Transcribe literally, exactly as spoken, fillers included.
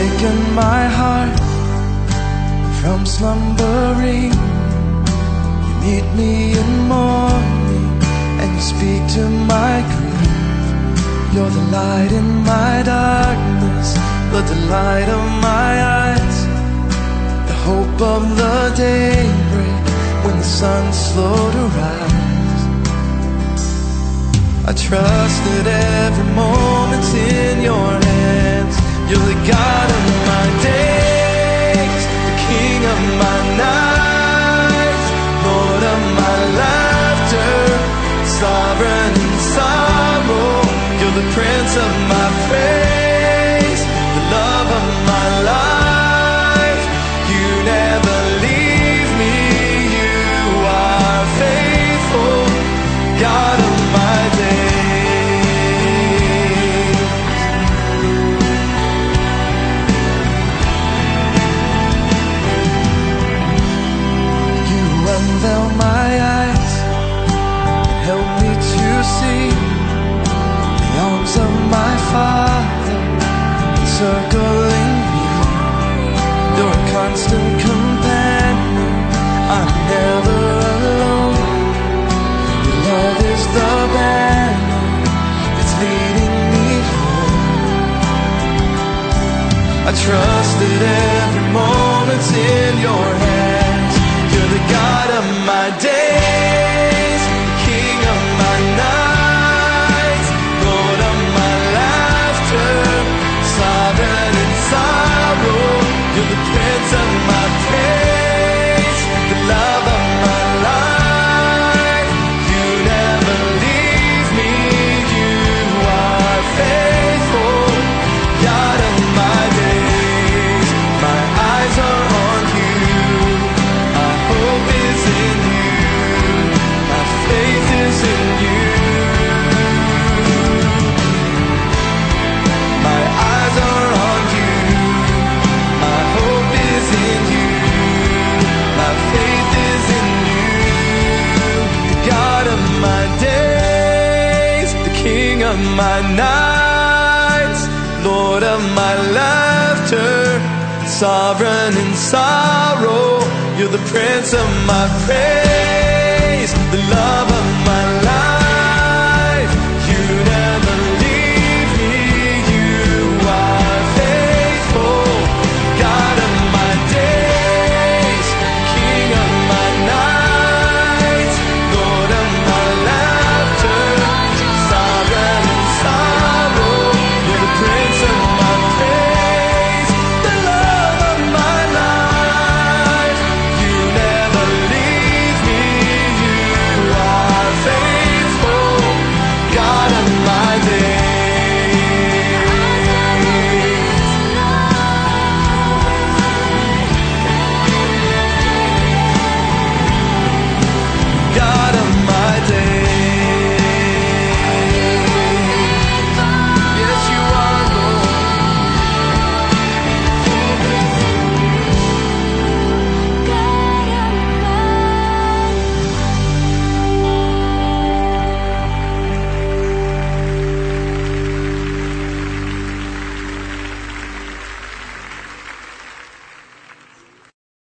awaken my heart from slumbering. You meet me in morning and you speak to my grief. You're the light in my darkness, the delight of my eyes, the hope of the daybreak when the sun's slow to rise. I trust that every moment's in your hands. You're the God of my days, the King of my nights, Lord of my laughter, sovereign in sorrow. You're the Prince of my praise, the love of my life. You never leave me, you are faithful, God of my days. You unveil my eyes and help me to see the arms of my Father encircling me. You're a constant companion, I'm never alone. Your love is the banner that's leading me home. I trust that every moment's in your hands. You're the God of my days, the King of my nights, Lord of my laughter, sovereign in sorrow. You're the Prince of my praise, the love of my life. You never leave me, you are faithful, God of my days. My eyes are on you, my hope is in you, my faith is in you. My eyes are on you, my hope is in you, my faith is in you. The God of my days, the King of my nights, Lord of my laughter, sovereign in sorrow. You're the Prince of my praise, the love of